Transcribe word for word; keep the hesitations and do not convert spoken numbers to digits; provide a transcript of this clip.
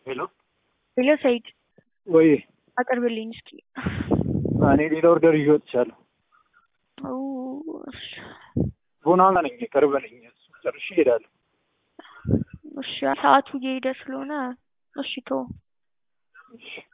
ሄሎ ሄሎ ሰይድ ወይ አቅርብልኝ እስኪ። እኔ ሌላ ኦርደር ይዤ ወጥቻለሁ። ኦ ቡናማ ነኝ፣ ቅርብ ነኝ። እሱ ጨርሼ እሄዳለሁ። እሺ ሰዓቱ እየሄደ ስለሆነ እሺ ተው። እሺ